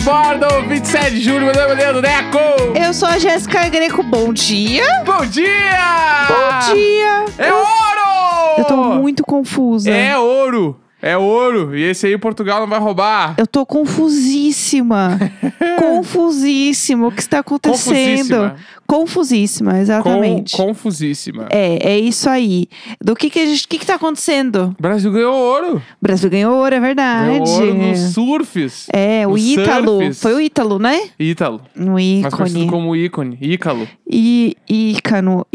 bordo, 27 de julho, meu nome é Leandro Neco. Eu sou a Jéssica Greco, bom dia. Bom dia! Bom dia. É ouro! Eu tô muito confusa. É ouro. É ouro. E esse aí Portugal não vai roubar. Eu tô confusíssima. Confusíssima. O que está acontecendo? Confusíssima, exatamente. Confusíssima. É isso aí. Do que tá acontecendo? O Brasil ganhou ouro. O Brasil ganhou ouro, é verdade. Ganhou ouro nos surfs. É, o Ítalo. Surfs. Foi o Ítalo, né? Ítalo. Um Mais conhecido ícone. como ícone. Ícalo. Ícano.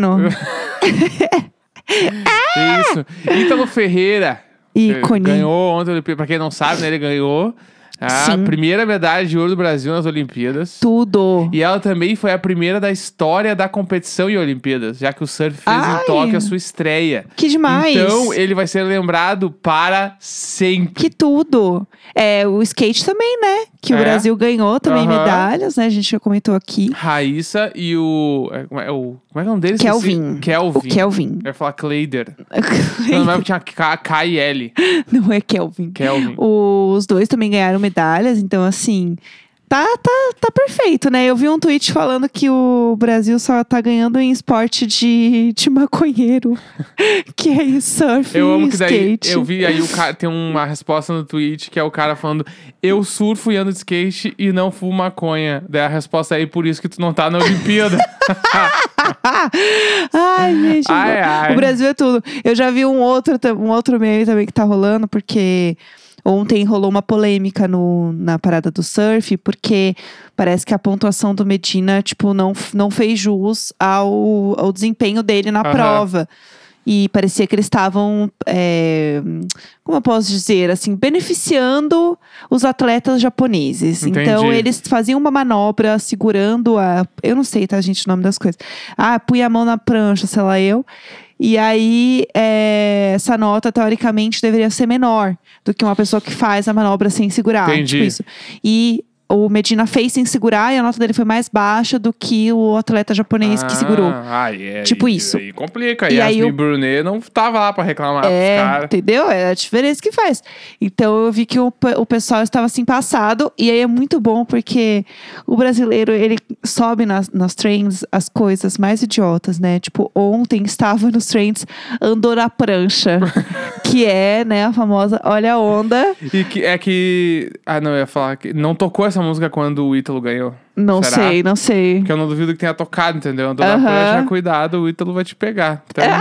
Isso. Ítalo Ferreira. Ícone. Ganhou ontem a Olimpíada. Pra quem não sabe, né? Ele ganhou a Sim. primeira medalha de ouro do Brasil nas Olimpíadas. Tudo. E ela também foi a primeira da história da competição em Olimpíadas, já que o surf fez Ai. em Tóquio a sua estreia. Que demais. Então, ele vai ser lembrado para sempre. Que tudo. É, o skate também, né? Que o Brasil ganhou também Aham. medalhas, né? A gente já comentou aqui. Raíssa e o... Como é o nome dele? Kelvin. Kelvin. O Kelvin. Eu ia falar Kleider. Não, não é porque tinha K e L. Não é Kelvin. Kelvin. Os dois também ganharam medalhas, então assim... Tá perfeito, né? Eu vi um tweet falando que o Brasil só tá ganhando em esporte de maconheiro. Que é surf Eu e amo que daí, skate. eu vi aí o cara, tem uma resposta no tweet que é o cara falando: eu surfo e ando de skate e não fumo maconha. Daí a resposta é: por isso que tu não tá na Olimpíada. Ai, gente. Ai. O Brasil é tudo. Eu já vi um outro meme também que tá rolando, porque ontem rolou uma polêmica na parada do surf, porque parece que a pontuação do Medina, tipo, não fez jus ao desempenho dele na Aham. prova. E parecia que eles estavam, como eu posso dizer, assim, beneficiando os atletas japoneses. Entendi. Então, eles faziam uma manobra segurando eu não sei, tá, gente, o nome das coisas. Punha a mão na prancha, sei lá eu. E aí, essa nota, teoricamente, deveria ser menor do que uma pessoa que faz a manobra sem segurar. Entendi. Tipo isso. E o Medina fez sem segurar e a nota dele foi mais baixa do que o atleta japonês que segurou. Tipo isso. Aí complica. E E aí Yasmin Brunet não tava lá pra reclamar pros caras. Entendeu? É a diferença que faz. Então eu vi que o pessoal estava assim passado. E aí é muito bom porque o brasileiro, ele sobe nas trends as coisas mais idiotas, né? Tipo, ontem estava nos trends andou na prancha. Que é, né, a famosa Olha a Onda. E que... não, eu ia falar que não tocou essa música quando o Ítalo ganhou. Não Será? sei. Porque eu não duvido que tenha tocado, entendeu? Andou na Aham. prancha, cuidado, o Ítalo vai te pegar.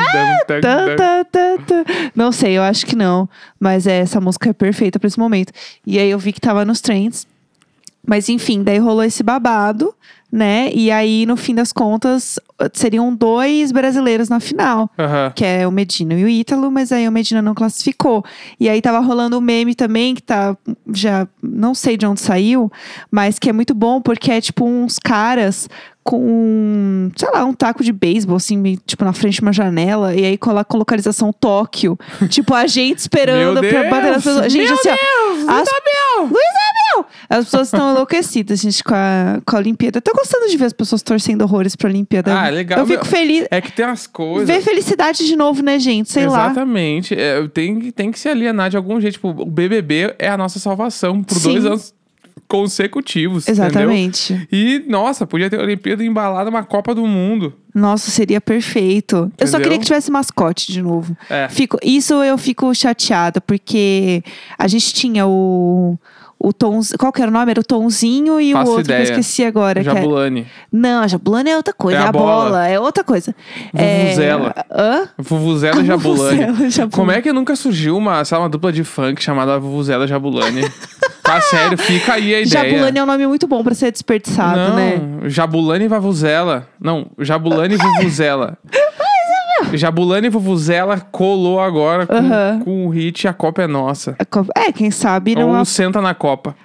Não sei, eu acho que não. Mas essa música é perfeita pra esse momento. E aí eu vi que tava nos trends. Mas enfim, daí rolou esse babado, né? E aí, no fim das contas, seriam 2 brasileiros na final. Aham. Que é o Medina e o Ítalo, mas aí o Medina não classificou. E aí tava rolando um meme também, que tá, já não sei de onde saiu, mas que é muito bom, porque é tipo uns caras com, sei lá, um taco de beisebol, assim, meio, tipo, na frente de uma janela, e aí coloca com localização Tóquio. Tipo, a gente esperando Meu pra bater nas Deus! pessoas. Gente, Meu assim, ó, Deus! Isabel! as pessoas estão enlouquecidas, gente, com a Olimpíada. Eu tô gostando de ver as pessoas torcendo horrores pra Olimpíada. Legal. Eu fico feliz. É que tem umas coisas... Ver felicidade de novo, né, gente? Sei lá. Exatamente. Tem que se alienar de algum jeito. Tipo, o BBB é a nossa salvação por Sim. 2 anos consecutivos. Exatamente. Entendeu? E, nossa, podia ter a Olimpíada embalada uma Copa do Mundo. Nossa, seria perfeito. Eu só Entendeu? queria que tivesse mascote de novo. É. Isso eu fico chateada, porque a gente tinha o Tonzinho. Qual que era o nome? Era o Tonzinho e Faço o outro ideia. que eu esqueci agora. Jabulani. Não, a Jabulani é outra coisa. É a a bola. bola é outra coisa. Vuvuzela. Hã? Vuvuzela e Jabulani. Vuvuzela e Jabulani. Como é que nunca surgiu uma dupla de funk chamada Vuvuzela e Jabulani? Tá sério, fica aí a ideia. Jabulani é um nome muito bom pra ser desperdiçado, Não, né? Jabulani e Vuvuzela. Não, Jabulani e Vuvuzela. Jabulani e Vuvuzela colou agora Aham. com o hit A Copa é Nossa. Quem sabe Ou não. Senta na Copa.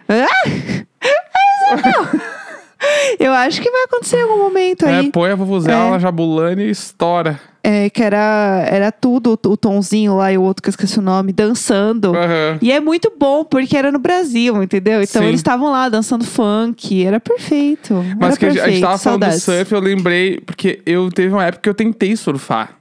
Eu acho que vai acontecer em algum momento aí. Põe a Vuvuzela, Jabulani e estoura. Que era tudo, o Tonzinho lá e o outro que eu esqueci o nome, dançando. Aham. E é muito bom, porque era no Brasil, entendeu? Então Sim. eles estavam lá dançando funk, era perfeito. Mas era que perfeito. a gente tava falando Saudades. do surf, eu lembrei, porque teve uma época que eu tentei surfar.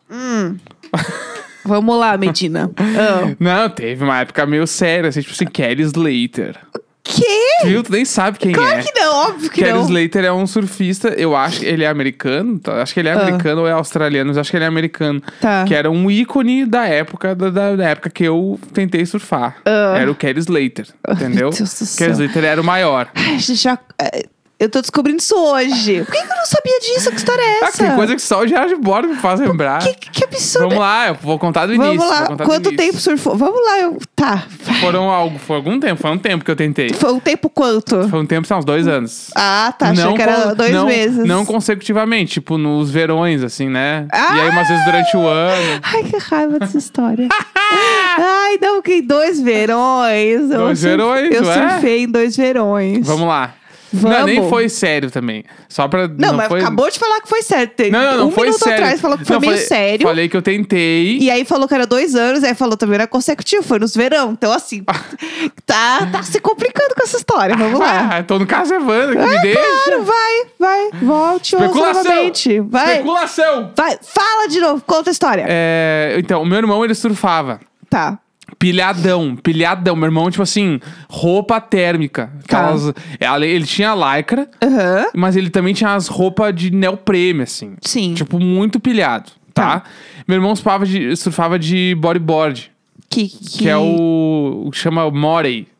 Vamos lá, Medina. Não, teve uma época meio séria, assim, tipo assim, Kelly Slater. Quê? Viu? Tu nem sabe quem Claro é. que não, óbvio que Kelly não. Slater é um surfista, eu acho que ele é americano. Acho que ele é americano ou é australiano, mas acho que ele é americano. Tá. Que era um ícone da época, da época que eu tentei surfar. Era o Kelly Slater, entendeu? Meu Deus do Kelly céu. Slater era o maior. Ai, a gente já... Eu tô descobrindo isso hoje. Por que eu não sabia disso? Que história é essa? Tem coisa que só o Gerard Bora me faz lembrar. Que absurdo. Vamos lá, eu vou contar do início. Vamos vou lá. contar do Quanto início. tempo surfou? Vamos lá. Tá. Foi algum tempo, foi um tempo que eu tentei. Foi um tempo quanto? Foi um tempo, uns 2 anos. Ah, tá. Achei que era 2 meses. Não consecutivamente, tipo nos verões, assim, né? Ah! E aí umas vezes durante o ano. Ai, que raiva dessa história. Ai, não, que 2 verões. Dois verões, Eu ué? surfei em 2 verões. Vamos lá. Vamos. Não, nem foi sério também. Só pra. Não, mas foi... acabou de falar que foi sério. Não foi minuto sério. atrás falou que foi Não, meio falei- sério. Falei que eu tentei. E aí falou que era 2 anos, aí falou também era consecutivo, foi nos verão. Então, assim, tá se complicando com essa história. Vamos lá. Ah, tô no caso Evandro, que me deixa. Claro, vai. Volte ouça Especulação! novamente. Vai. Especulação! Vai, fala de novo, conta a história. Então, o meu irmão, ele surfava. Tá. Pilhadão. Meu irmão, tipo assim, roupa térmica. Tá. Ele tinha lycra, Aham. mas ele também tinha as roupas de neoprene, assim. Sim. Tipo, muito pilhado, tá? Meu irmão surfava de bodyboard, que é o chama Morey.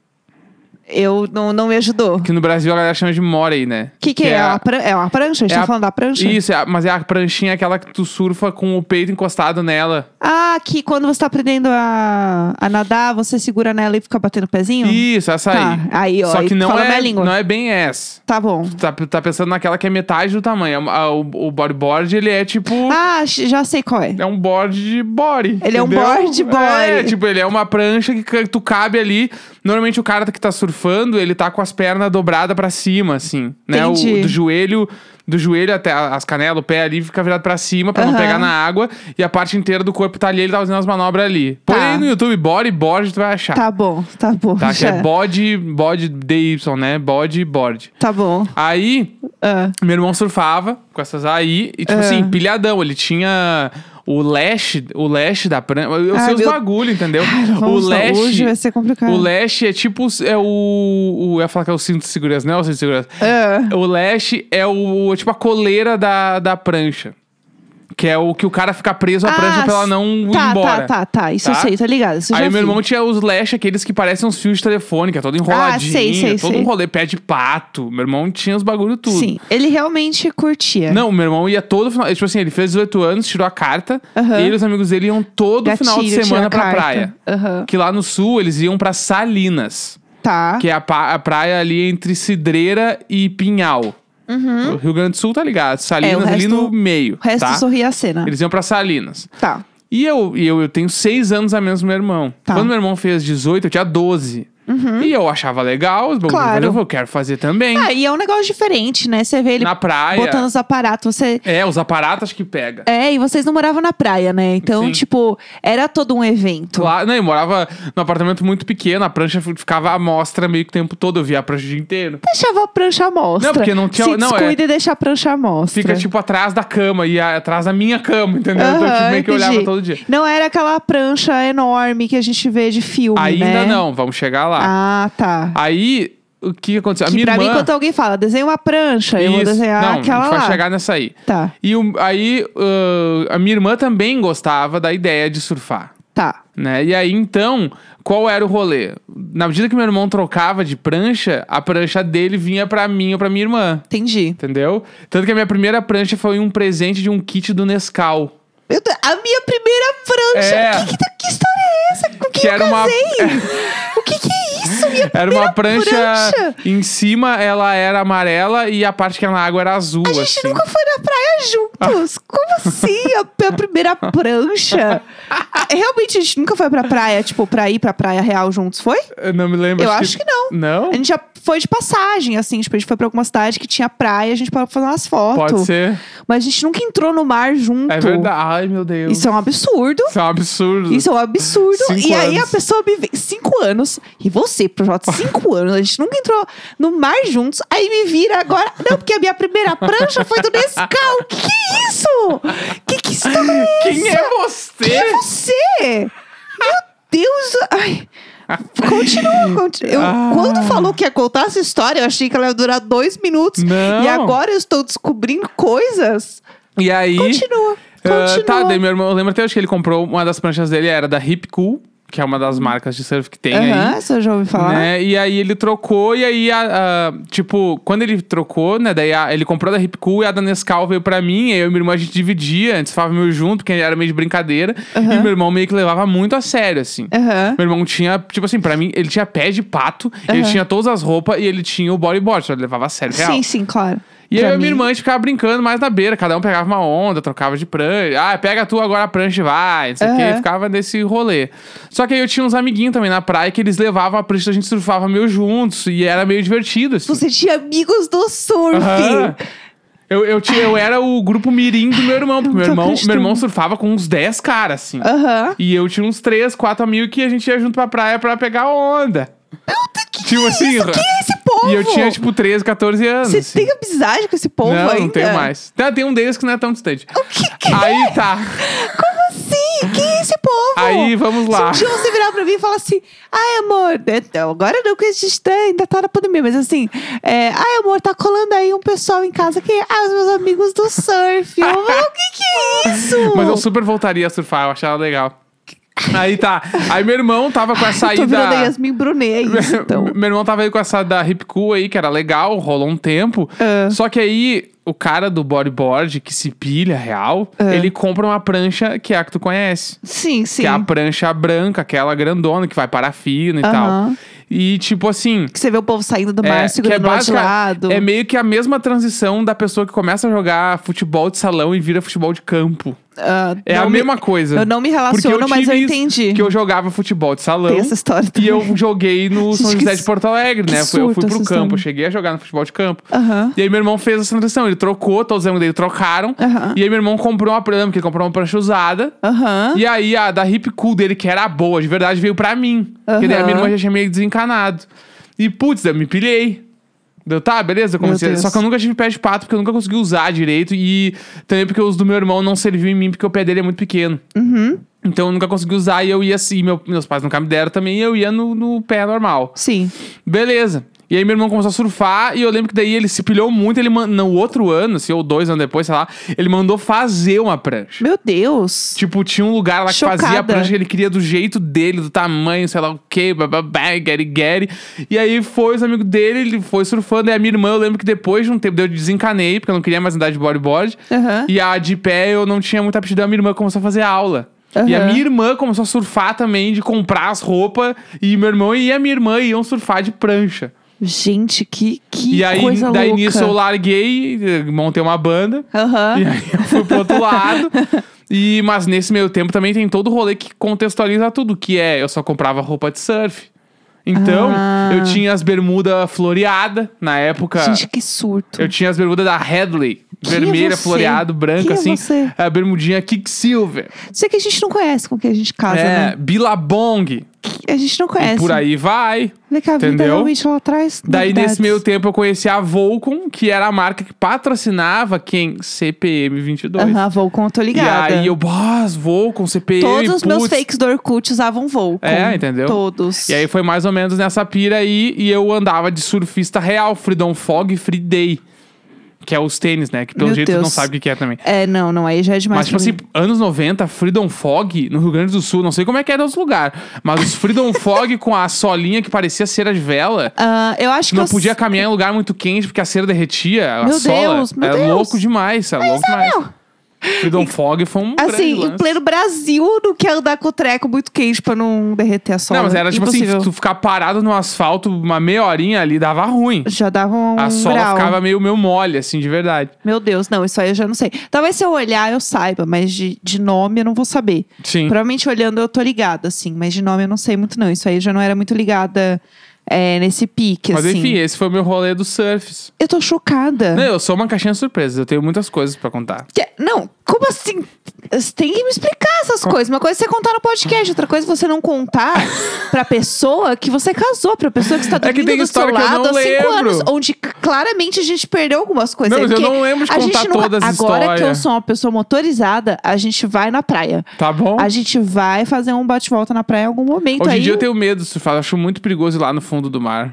Eu não me ajudou. Que no Brasil a galera chama de Morey, né? Que é? É uma prancha? A gente tá falando da prancha? Isso, mas é a pranchinha aquela que tu surfa com o peito encostado nela. Ah, que quando você tá aprendendo a nadar, você segura nela e fica batendo o pezinho? Isso, essa Tá. aí. Aí, ó, Só que não fala minha é, língua. não é bem essa. Tá bom. Tá pensando naquela que é metade do tamanho. O bodyboard, ele é tipo... Ah, já sei qual é. É um board de body. Ele é um entendeu? board body. É, tipo, ele é uma prancha que tu cabe ali. Normalmente o cara que tá surfando, ele tá com as pernas dobradas pra cima, assim. Né? Entendi. Do joelho até as canelas, o pé ali fica virado pra cima pra não Aham. pegar na água. E a parte inteira do corpo tá ali, ele tá fazendo as manobras ali. Põe Tá. aí no YouTube, bodyboard, tu vai achar. Tá bom. Tá, que já. é body DY, né? Bodyboard. Tá bom. Aí, Ah. meu irmão surfava com essas aí, e tipo assim, pilhadão. Ele tinha o lash da prancha. Eu Ai, sei os meu- bagulho, entendeu? Vamos lá, hoje vai ser complicado. O lash é tipo. Eu ia falar que é o cinto de segurança, não é o cinto de segurança. Ah. O lash é tipo a coleira da prancha. Que é o que o cara fica preso à prancha pra ela não ir embora. Tá. Isso eu Tá? sei, tá ligado. Isso eu Aí já meu vi. irmão tinha os lash, aqueles que parecem uns fios de telefone, que é todo enroladinho. sei. Todo um rolê, pé de pato. Meu irmão tinha os bagulho tudo. Sim, ele realmente curtia. Não, meu irmão ia todo final. Tipo assim, ele fez 18 anos, tirou a carta. Aham. Ele e os amigos dele iam todo final de Gatilho, semana tira a pra carta. praia. Aham. Que lá no sul eles iam pra Salinas, Tá. que é a praia ali entre Cidreira e Pinhal. O Rio Grande do Sul, tá ligado? Salinas ali resto- no meio. O resto tá? sorria a cena. Eles iam pra Salinas. Tá. E eu tenho 6 anos a menos do meu irmão. Tá. Quando meu irmão fez 18, eu tinha 12. E eu achava legal os bagulhos. Claro. Eu quero fazer também. Ah, e é um negócio diferente, né? Você vê ele Na praia. botando os aparatos. Você... Os aparatos que pega. É, e vocês não moravam na praia, né? Então, Sim. tipo, era todo um evento. Lá, não, eu morava num apartamento muito pequeno, a prancha ficava à mostra meio que o tempo todo, eu via a prancha o dia inteiro. Deixava a prancha à mostra. Não, porque não tinha- Se não, descuida e deixa a prancha à mostra. Fica tipo atrás da cama e atrás da minha cama, entendeu? Então, Aham, tipo, meio que eu entendi. olhava todo dia. Não era aquela prancha enorme que a gente vê de filme, Ainda né? não, vamos chegar lá. Ah, tá. Aí, o que aconteceu? A Que minha pra irmã... mim, quando alguém fala, desenha uma prancha, eu vou Isso. desenhar Não, aquela a gente lá. vai chegar nessa aí. Tá, E aí, a minha irmã também gostava da ideia de surfar, tá. né? E aí, então, qual era o rolê? Na medida que meu irmão trocava de prancha, a prancha dele vinha pra mim ou pra minha irmã, Entendi. entendeu? Tanto que a minha primeira prancha foi um presente de um kit do Nescau. A minha primeira prancha. É. Que história é essa? Com quem Que eu era uma- casei? O que é isso? Minha Era uma primeira prancha, em cima ela era amarela e a parte que era na água era azul, A gente assim. nunca foi na praia juntos. Como assim? A primeira prancha? Realmente, a gente nunca foi pra praia, tipo, pra ir pra praia real juntos, foi? Eu não me lembro. Eu acho que não. Não? A gente já foi de passagem, assim, tipo, a gente foi pra alguma cidade que tinha praia, a gente pode fazer umas fotos. Pode ser. Mas a gente nunca entrou no mar junto. É verdade. Ai, meu Deus. Isso é um absurdo. Isso é um absurdo. Isso é um absurdo. 5 E aí a anos. pessoa me vê 5 anos. E você, Projota, 5 anos. A gente nunca entrou no mar juntos. Aí me vira agora. Não, porque a minha primeira prancha foi do Nescau. Que é isso? Que história é essa? Quem é você? Quem é você? Meu Deus. Ai. Continua. Quando falou que ia contar essa história, eu achei que ela ia durar 2 minutos. Não. E agora eu estou descobrindo coisas. E aí... Continua. Tá, daí meu irmão, eu lembro até hoje que ele comprou uma das pranchas dele, era da Hip Cool, que é uma das marcas de surf que tem aí. Essa eu já ouvi falar. Né? E aí ele trocou, e aí, tipo, quando ele trocou, né? Daí ele comprou da Hip Cool e a da Nescau veio pra mim. E eu e meu irmão a gente dividia, antes falava meio junto, porque era meio de brincadeira. E meu irmão meio que levava muito a sério, assim. Meu irmão tinha, tipo assim, pra mim, ele tinha pé de pato, ele tinha todas as roupas e ele tinha o bodyboard, só ele levava a sério, real. Sim, claro. E eu e minha irmã, a gente ficava brincando mais na beira. Cada um pegava uma onda, trocava de prancha. Ah, pega tu agora a prancha e vai. Não sei o quê. Ficava nesse rolê. Só que aí eu tinha uns amiguinhos também na praia que eles levavam a prancha e a gente surfava meio juntos. E era meio divertido, assim. Você tinha amigos do surf. Eu era o grupo mirim do meu irmão. Porque meu irmão surfava com uns 10 caras, assim. E eu tinha uns 3, 4 amigos que a gente ia junto pra praia pra pegar onda. Tipo assim, quem é esse povo? E eu tinha, tipo, 13, 14 anos. Você assim. tem amizade com esse povo ainda? Não tenho mais. Tem um deles que não é tão distante. O que? Aí tá. Como assim? Quem é esse povo? Aí, vamos lá. Se um dia você virar pra mim e falar assim, ai, amor, agora não, que a gente ainda tá na pandemia, mas assim, ai, amor, tá colando aí um pessoal em casa que os meus amigos do surf. O que é isso? Mas eu super voltaria a surfar, eu achava legal. Aí tá. Aí meu irmão tava com essa aí Tô virando da... Yasmin Brunet, é isso, então. Meu irmão tava aí com essa da Hip Cool aí, que era legal, rolou um tempo. Só que aí, o cara do bodyboard, que se pilha real, ele compra uma prancha que é a que tu conhece. Sim. Que é a prancha branca, aquela grandona, que vai parafina e tal. E tipo assim... Que você vê o povo saindo do mar, segurando lá de lado. É meio que a mesma transição da pessoa que começa a jogar futebol de salão e vira futebol de campo. É a mesma coisa. Eu não me relaciono, mas eu entendi. Que eu jogava futebol de salão. Tem essa história também. E eu joguei no São José de Porto Alegre, né? Eu fui pro campo, eu cheguei a jogar no futebol de campo. E aí meu irmão fez essa transição, ele trocou, todos os amigos dele trocaram. E aí meu irmão comprou uma prancha, porque ele comprou uma prancha usada. E aí a da Hip Cool dele, que era boa, de verdade, veio pra mim. Porque daí a minha irmã já tinha meio desencanado. E putz, eu me pilhei. Deu, tá, beleza, eu comecei. Só que eu nunca tive pé de pato, porque eu nunca consegui usar direito. E também porque os do meu irmão não serviam em mim, porque o pé dele é muito pequeno. Então eu nunca consegui usar e eu ia assim. Meus pais nunca me deram também, e eu ia no pé normal. Sim. Beleza. E aí meu irmão começou a surfar, e eu lembro que daí ele se pilhou muito, no outro ano, assim, ou 2 anos depois, sei lá, ele mandou fazer uma prancha. Meu Deus! Tipo, tinha um lugar lá que fazia a prancha que ele queria do jeito dele, do tamanho, sei lá o quê, get. E aí foi os amigos dele, ele foi surfando, e a minha irmã, eu lembro que depois de um tempo, eu desencanei, porque eu não queria mais andar de bodyboard, e a de pé eu não tinha muita aptidão, a minha irmã começou a fazer aula. E a minha irmã começou a surfar também, de comprar as roupas, e meu irmão e a minha irmã iam surfar de prancha. Gente, que e aí, coisa daí louca. nisso eu larguei, montei uma banda. E aí eu fui pro outro lado. Mas nesse meio tempo também tem todo o rolê que contextualiza tudo. Que é, eu só comprava roupa de surf. Então, eu tinha as bermudas floreadas na época. Gente, que surto. Eu tinha as bermudas da Headley. Vermelha, floreado, branca, assim. A bermudinha Kicksilver. Isso que a gente não conhece com quem a gente casa, né? Billabong. A gente não conhece. E por aí vai. Vê que a vida realmente lá atrás. Daí, nesse meio tempo, eu conheci a Volcom, que era a marca que patrocinava quem? CPM 22. A Volcom, eu tô ligada. E aí Volcom, CPM, todos os meus fakes do Orkut usavam Volcom. Entendeu? Todos. E aí foi mais ou menos nessa pira aí, e eu andava de surfista real, Freedom Fog e Free Day. Que é os tênis, né? Que pelo jeito tu não sabe o que é também. Não, aí já é demais. Mas, tipo assim, anos 90, Freedom Fog, no Rio Grande do Sul, não sei como é que era nos lugares, mas os Freedom Fog com a solinha que parecia cera de vela. Eu acho que não podia caminhar em lugar muito quente, porque a cera derretia, a sola. Meu Era Deus. louco demais, era louco demais. Freedom Fog foi um assim, em pleno Brasil, não quer andar com o treco muito quente pra não derreter a sola. Não, mas era tipo impossível. assim, tu ficar parado no asfalto uma meia horinha ali, dava ruim. Já dava A sola ficava meio mole, assim, de verdade. Meu Deus, não, isso aí eu já não sei. Talvez se eu olhar eu saiba, mas de nome eu não vou saber. Sim. Provavelmente olhando eu tô ligada, assim, mas de nome eu não sei muito não. Isso aí eu já não era muito ligada nesse pique, Mas assim. enfim, esse foi o meu rolê dos surfs. Eu tô chocada. Não, eu sou uma caixinha de surpresas. Eu tenho muitas coisas pra contar. Não, como assim? Você tem que me explicar essas coisas. Uma coisa é você contar no podcast, outra coisa é você não contar pra pessoa que você casou, pra pessoa que está dormindo do seu lado há 5 anos. Onde claramente a gente perdeu algumas coisas. Não, mas eu não lembro de contar todas as histórias. Agora que eu sou uma pessoa motorizada, a gente vai na praia. Tá bom? A gente vai fazer um bate-volta na praia em algum momento. Hoje em dia eu tenho medo de surfar. Eu acho muito perigoso ir lá no fundo do mar.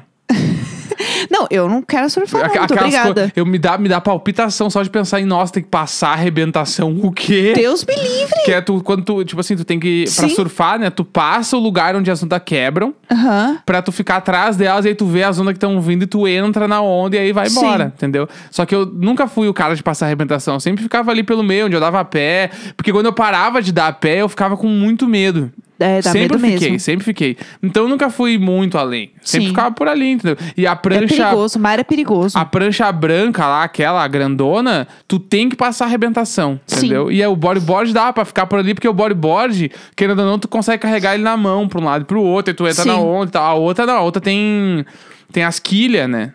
Não, eu não quero surfar, não. Muito obrigada. Me dá palpitação só de pensar em, nossa, tem que passar a arrebentação. O quê? Deus me livre. Que é quando tu, tipo assim, tu tem que, pra surfar, né? Tu passa o lugar onde as ondas quebram. Pra tu ficar atrás delas, e aí tu vê as ondas que estão vindo e tu entra na onda e aí vai embora, entendeu? Só que eu nunca fui o cara de passar a arrebentação. Eu sempre ficava ali pelo meio, onde eu dava a pé. Porque quando eu parava de dar a pé, eu ficava com muito medo. Dá medo mesmo. Sempre fiquei. Então eu nunca fui muito além. Sempre ficava por ali, entendeu? E a prancha... É perigoso, o mar é perigoso. A prancha branca lá, aquela grandona, tu tem que passar a arrebentação, entendeu? E aí o bodyboard dá pra ficar por ali, porque o bodyboard, querendo ou não, tu consegue carregar ele na mão pra um lado e pro outro, e tu entra na onda e tal. A outra não, a outra tem as quilhas, né?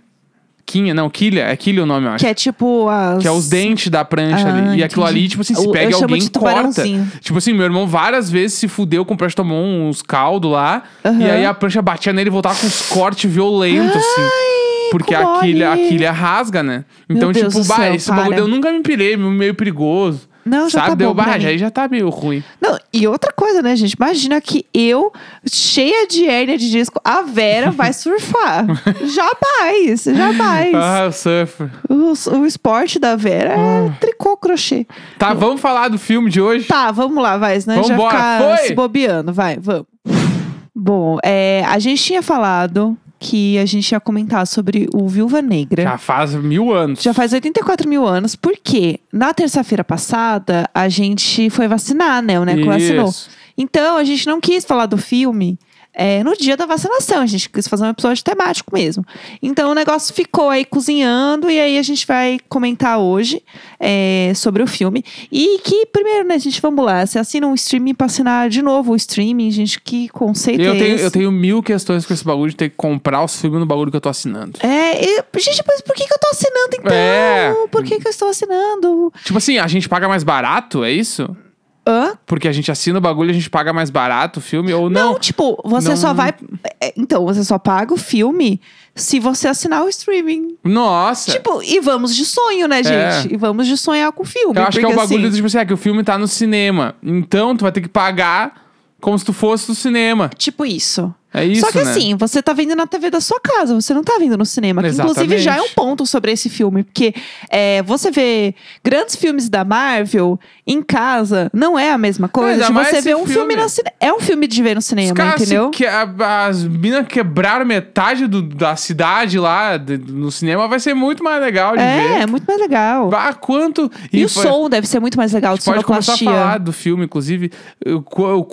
Quilha, é quilha o nome, eu acho. Que é tipo Que é os dentes da prancha ali. E aquilo ali, tipo assim, se pega alguém, corta. Tipo assim, meu irmão várias vezes se fudeu com o prancha, tomou uns caldos lá. E aí a prancha batia nele e voltava com uns cortes violentos, assim. Porque a quilha rasga, né? Então, meu Deus do céu, esse bagulho eu nunca me pilhei, meio perigoso. Não, já tá bom pra mim. Aí já tá meio ruim. Não, e outra coisa, né, gente? Imagina que eu, cheia de hérnia de disco, a Vera vai surfar. Jamais. Ah, o surf. O esporte da Vera é tricô, crochê. Tá, vamos falar do filme de hoje? Tá, vamos lá, vai. Senão a gente vai ficar se bobeando. Vai, vamos. Bom, a gente tinha falado que a gente ia comentar sobre o Viúva Negra. Já faz 1000 anos. Já faz 84 mil anos, porque na terça-feira passada a gente foi vacinar, né? O Neco vacinou. Então a gente não quis falar do filme no dia da vacinação. A gente quis fazer um episódio temático mesmo. Então o negócio ficou aí cozinhando e aí a gente vai comentar hoje sobre o filme. E que, primeiro, né, gente, vamos lá. Você assina um streaming pra assinar de novo o streaming, gente, que conceito é esse? Eu tenho 1000 questões com esse bagulho de ter que comprar os filmes no bagulho que eu tô assinando. Gente, mas por que eu tô assinando então? Por que eu estou assinando? Tipo assim, a gente paga mais barato, é isso? Porque a gente assina o bagulho e a gente paga mais barato o filme ou não? Não, tipo, você só vai... Então, você só paga o filme se você assinar o streaming. Nossa! Tipo, e vamos de sonho, né, gente? E vamos de sonhar com o filme. Eu acho que é o bagulho do tipo assim, que o filme tá no cinema. Então, tu vai ter que pagar como se tu fosse no cinema. Tipo isso. É isso, Só que né? assim, você tá vendo na TV da sua casa, você não tá vendo no cinema. Que, inclusive, já é um ponto sobre esse filme. Porque você vê grandes filmes da Marvel em casa, não é a mesma coisa de você ver um filme no cinema. É um filme de ver no cinema, entendeu? As minas quebraram metade da cidade lá no cinema, vai ser muito mais legal de ver. É muito mais legal. Quanto... E o som deve ser muito mais legal de sonoplastia. Pode começar a falar do filme, inclusive. O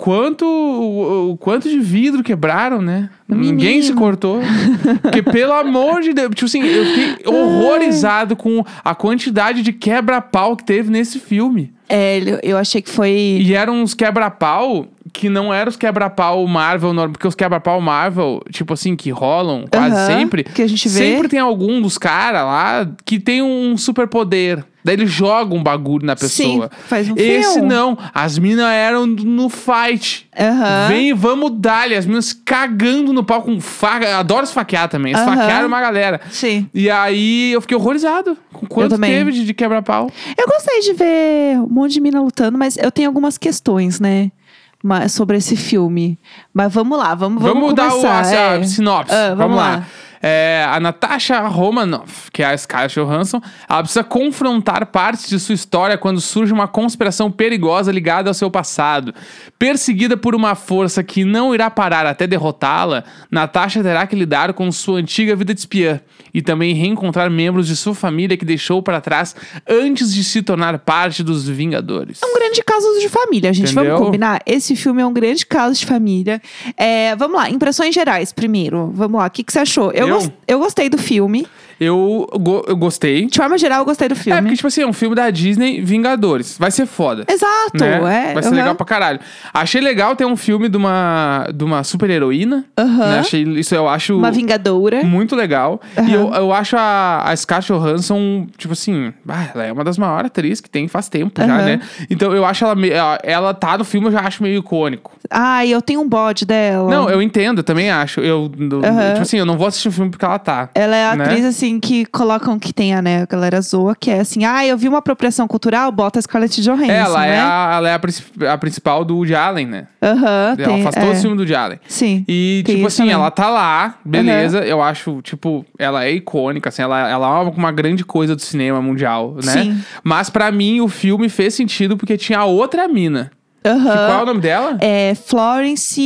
quanto de vidro quebraram, né? Menino. Ninguém se cortou. Porque, pelo amor de Deus, tipo assim, eu fiquei horrorizado com a quantidade de quebra-pau que teve nesse filme. Eu achei que foi... E eram uns quebra-pau que não eram os quebra-pau Marvel, porque os quebra-pau Marvel, tipo assim, que rolam quase sempre. Que a gente vê. Sempre tem algum dos caras lá que tem um superpoder. Daí ele joga um bagulho na pessoa. Sim, faz um Esse filme. não. As minas eram no fight. Vem, vamos dar-lhe. As minas cagando no pau com faca. Adoro esfaquear também. Esfaquearam uma galera. Sim. E aí eu fiquei horrorizado com quanto teve de quebra-pau. Eu gostei de ver um monte de mina lutando, mas eu tenho algumas questões, né? Sobre esse filme. Mas vamos lá, vamos começar. Dar a sinopse. Vamos lá. A Natasha Romanoff, que é a Scarlett Johansson, ela precisa confrontar partes de sua história quando surge uma conspiração perigosa ligada ao seu passado. Perseguida por uma força que não irá parar até derrotá-la, Natasha terá que lidar com sua antiga vida de espiã e também reencontrar membros de sua família que deixou para trás antes de se tornar parte dos Vingadores. É um grande caso de família, gente. Entendeu? Vamos combinar? Esse filme é um grande caso de família. Vamos lá, impressões gerais primeiro. Vamos lá, o que você achou? Eu gostei do filme. Eu gostei. De forma geral, eu gostei do filme. Porque, tipo assim, é um filme da Disney, Vingadores. Vai ser foda. Exato, né? Vai ser legal pra caralho. Achei legal ter um filme de uma super-heroína. Né? Isso eu acho... Uma vingadora. Muito legal. E eu acho a Scarlett Johansson, tipo assim... ela é uma das maiores atrizes que tem faz tempo já, né? Então eu acho ela tá no filme, eu já acho meio icônico. Eu tenho um bode dela. Não, eu entendo, também acho. Tipo assim, eu não vou assistir o filme porque ela tá. Ela é a atriz, assim, que colocam que tem a galera zoa, que é assim, eu vi uma apropriação cultural, bota a Scarlett Johansson, ela né? Ela é a principal do Woody Allen, né? Ela faz todo o filme do Woody Allen. Sim. E, tipo assim, também. Ela tá lá, beleza. Eu acho, tipo, ela é icônica, assim, ela é uma grande coisa do cinema mundial, né? Sim. Mas pra mim, o filme fez sentido porque tinha a outra mina. Qual é o nome dela? É Florence,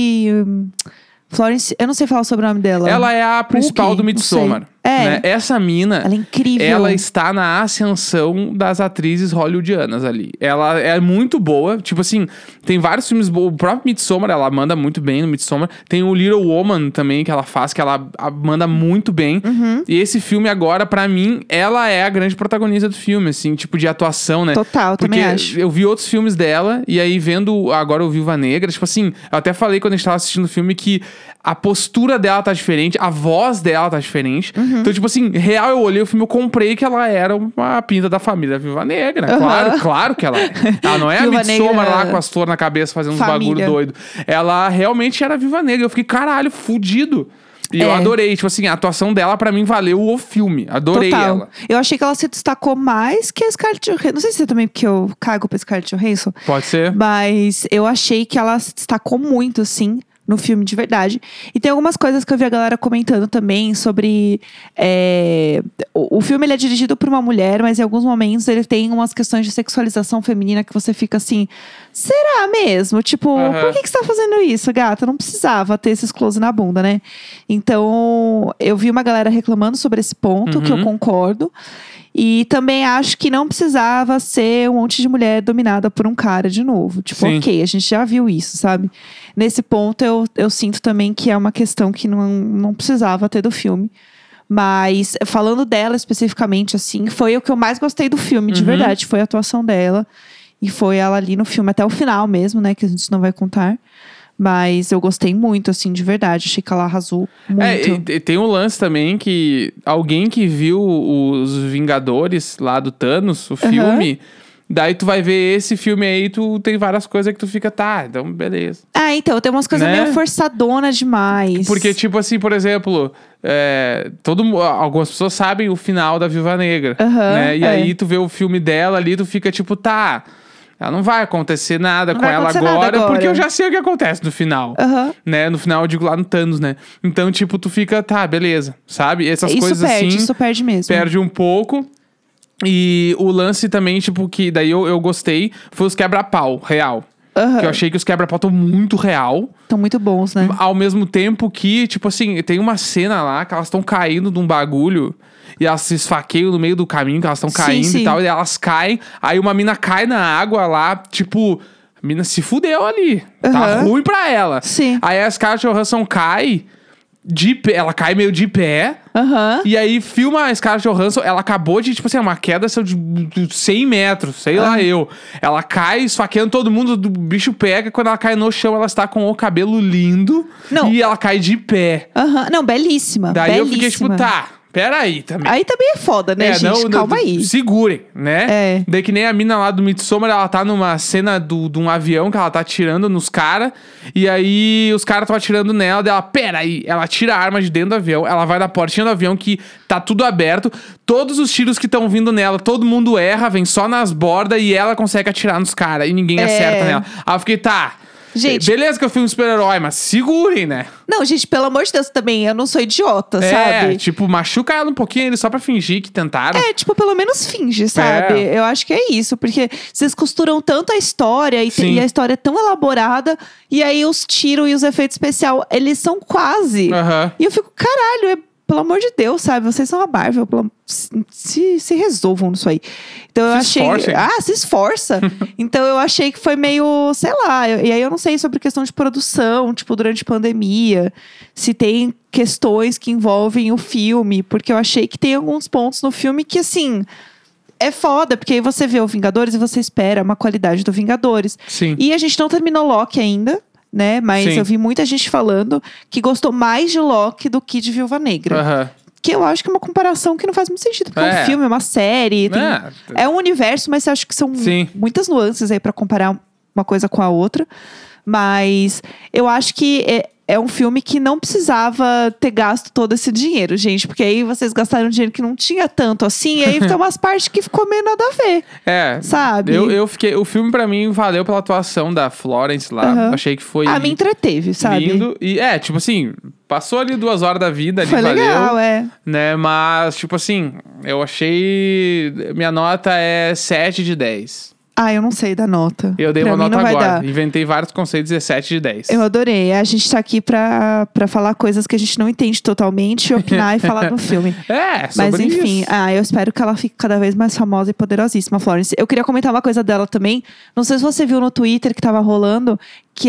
eu não sei falar sobre o nome dela. Ela é a principal do Midsommar. Né? Essa mina... Ela é incrível. Ela está na ascensão das atrizes hollywoodianas ali. Ela é muito boa. Tipo assim, tem vários filmes... O próprio Midsommar, ela manda muito bem no Midsommar. Tem o Little Woman também, que ela faz, que ela manda muito bem. E esse filme agora, pra mim, ela é a grande protagonista do filme, assim, tipo de atuação, né? Total, porque também acho. Eu vi outros filmes dela, e aí vendo agora o Viúva Negra, tipo assim, eu até falei quando a gente tava assistindo o filme que a postura dela tá diferente, a voz dela tá diferente. Então, tipo assim, real, eu olhei o filme, eu comprei que ela era uma pinta da família Viúva Negra. Claro que ela é. Ela não é a Midsommar lá com as flores na cabeça fazendo uns bagulho doido. Ela realmente era Viúva Negra. Eu fiquei, caralho, fudido. E eu adorei, tipo assim, a atuação dela pra mim valeu o filme. Adorei ela. Eu achei que ela se destacou mais que a Scarlett Johansson. Não sei se é também porque eu cago pra Scarlett Johansson. Pode ser. Mas eu achei que ela se destacou muito, assim, no filme de verdade. E tem algumas coisas que eu vi a galera comentando também sobre... O filme ele é dirigido por uma mulher, mas em alguns momentos ele tem umas questões de sexualização feminina que você fica assim... Será mesmo? Tipo, por que você tá fazendo isso, gata? Não precisava ter esses close na bunda, né? Então, eu vi uma galera reclamando sobre esse ponto, que eu concordo. E também acho que não precisava ser um monte de mulher dominada por um cara de novo. Tipo, ok, a gente já viu isso, sabe? Nesse ponto, eu sinto também que é uma questão que não precisava ter do filme. Mas, falando dela especificamente, assim, foi o que eu mais gostei do filme, de verdade. Foi a atuação dela. E foi ela ali no filme, até o final mesmo, né? Que a gente não vai contar. Mas eu gostei muito, assim, de verdade. Achei que ela arrasou muito. E tem um lance também que... Alguém que viu os Vingadores lá do Thanos, o filme... Daí tu vai ver esse filme aí, tu tem várias coisas que tu fica, então beleza. Então, tem umas coisas meio forçadonas demais. Porque, tipo assim, por exemplo, algumas pessoas sabem o final da Viúva Negra, né? E aí tu vê o filme dela ali, tu fica tipo, ela não vai acontecer nada com ela agora, porque eu já sei o que acontece no final. Né? No final, eu digo lá no Thanos, né? Então, tipo, tu fica, beleza, sabe? Essas coisas assim... Isso perde mesmo. Perde um pouco. E o lance também, tipo, que daí eu gostei, foi os quebra-pau, real. Que eu achei que os quebra-pau estão muito real. Estão muito bons, né? Ao mesmo tempo que, tipo assim, tem uma cena lá que elas estão caindo de um bagulho e elas se esfaqueiam no meio do caminho, que elas estão caindo e tal, e elas caem, aí uma mina cai na água lá, tipo, a mina se fudeu ali. Tá ruim pra ela. Sim. Aí a Scarlett Johansson cai... ela cai meio de pé. E aí filma a Scarlett Johansson. Ela acabou de, tipo assim, uma queda de 100 metros, sei lá eu. Ela cai esfaqueando todo mundo, o bicho pega. Quando ela cai no chão, ela está com o cabelo lindo. E ela cai de pé. Não, belíssima. Daí eu fiquei tipo, peraí também. Aí também é foda, né, gente? Calma aí. Segurem, né? Daí que nem a mina lá do Midsommar, ela tá numa cena de um avião que ela tá atirando nos caras. E aí os caras estão atirando nela. Daí ela, peraí. Ela tira a arma de dentro do avião. Ela vai na portinha do avião que tá tudo aberto. Todos os tiros que estão vindo nela, todo mundo erra, vem só nas bordas. E ela consegue atirar nos caras. E ninguém acerta nela. Aí eu fiquei, gente, beleza que eu fui um super-herói, mas segurem, né? Não, gente, pelo amor de Deus também, eu não sou idiota, sabe? Tipo, machuca ela um pouquinho ele só pra fingir que tentaram. Tipo, pelo menos finge, sabe? Eu acho que é isso, porque vocês costuram tanto a história e a história é tão elaborada, e aí os tiros e os efeitos especiais, eles são quase. E eu fico, caralho, pelo amor de Deus, sabe? Vocês são a Marvel, se resolvam nisso aí. Então eu achei... se esforça. Então eu achei que foi meio, sei lá. E aí eu não sei sobre questão de produção, tipo, durante a pandemia. Se tem questões que envolvem o filme. Porque eu achei que tem alguns pontos no filme que, assim... É foda, porque aí você vê o Vingadores e você espera uma qualidade do Vingadores. Sim. E a gente não terminou Loki ainda, né? Mas Sim. eu vi muita gente falando que gostou mais de Loki do que de Viúva Negra. Que eu acho que é uma comparação que não faz muito sentido. Porque é um filme, é uma série. É um universo, mas eu acho que são muitas nuances aí pra comparar uma coisa com a outra. Mas eu acho que é um filme que não precisava ter gasto todo esse dinheiro, gente. Porque aí vocês gastaram dinheiro que não tinha tanto assim. E aí tem umas partes que ficou meio nada a ver. Sabe? Eu fiquei... O filme, pra mim, valeu pela atuação da Florence lá. Achei que foi... me entreteve, sabe? Lindo. E tipo assim... Passou ali 2 horas da vida, ali foi valeu. Legal, né? Mas, tipo assim... Eu achei... Minha nota é 7 de 10. Eu não sei da nota. Eu dei uma nota agora. Inventei vários conceitos, 17 de 10. Eu adorei. A gente tá aqui pra falar coisas que a gente não entende totalmente, opinar e falar do filme. Mas enfim, isso. Eu espero que ela fique cada vez mais famosa e poderosíssima, Florence. Eu queria comentar uma coisa dela também. Não sei se você viu no Twitter que tava rolando, que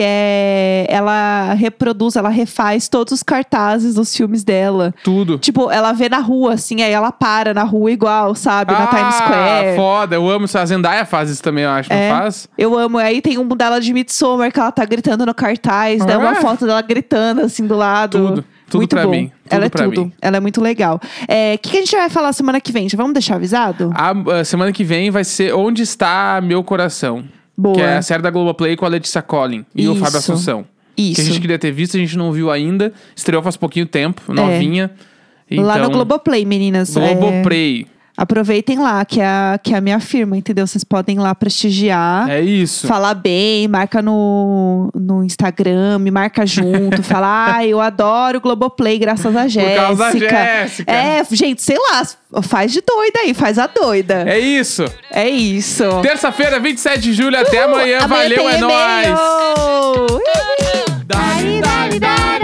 ela refaz todos os cartazes dos filmes dela. Tudo. Tipo, ela vê na rua, assim, aí ela para na rua igual, sabe? Na Times Square. Foda. Eu amo isso. A Zendaya faz isso também, eu acho. Não faz? Eu amo. Aí tem um dela de Midsommar que ela tá gritando no cartaz. Daí uma foto dela gritando, assim, do lado. Tudo muito pra bom. mim. Ela é tudo. Ela é muito legal. O que a gente vai falar semana que vem? Já vamos deixar avisado? A semana que vem vai ser Onde Está Meu Coração. Boa. Que é a série da Globoplay com a Letícia Collin e o Fábio Assunção. Isso. Que a gente queria ter visto, a gente não viu ainda. Estreou faz pouquinho tempo, novinha. Então, lá no Globoplay, meninas. Globoplay. Aproveitem lá, que é a minha firma, entendeu? Vocês podem ir lá prestigiar. É isso. Falar bem, marca no Instagram, me marca junto. Fala, eu adoro o Globoplay, graças a Jéssica. Por causa da Jéssica. Gente, sei lá, faz de doida aí, faz a doida. É isso. É isso. Terça-feira, 27 de julho, até amanhã. Valeu, é nóis. Dali, dali, dali.